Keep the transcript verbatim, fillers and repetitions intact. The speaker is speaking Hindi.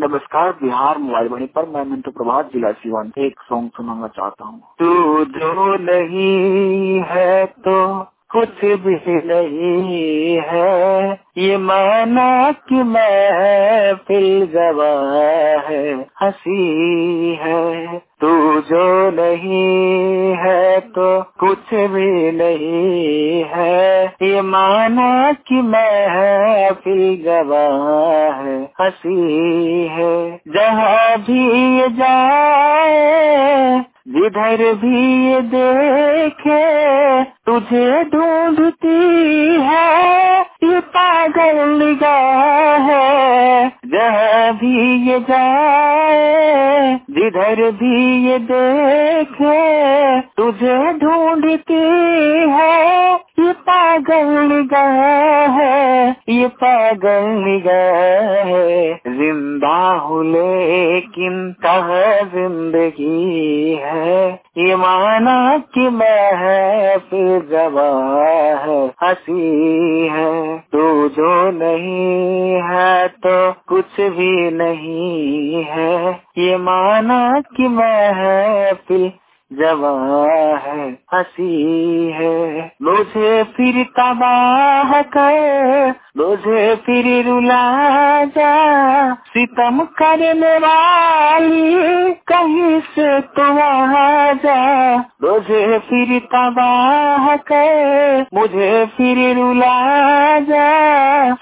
नमस्कार, बिहार मोबाइल वाणी पर मैं मिंटू प्रभात, जिला सीवान, एक सॉन्ग सुनाना चाहता हूँ। तू जो नहीं है तो कुछ भी नहीं है, ये माना कि महफिल गवाह है, हंसी है। तू जो नहीं है तो कुछ भी नहीं है, ये माना कि महफिल गवाह है, हंसी है। जहाँ भी ये जाए, जिधर भी ये देखे, तुझे ढूंढती है ये पागल निगाह है। जहाँ भी ये जाए, जिधर भी ये देखे, तुझे ढूंढती है ये पागल निगाह है, ये पागल निगाह है। जिंदा हूँ लेकिन कहाँ जिंदगी है, ये माना कि महफिल गवाह है, हंसी है। तू जो नहीं है तो कुछ भी नहीं है, ये माना कि महफिल जवां है, हंसी है। मुझे फिर तबाह कर, मुझे फिर रुला जा, सितम करने वाली कहीं से तू आ जा। मुझे फिर तबाह कर, मुझे फिर रुला जा,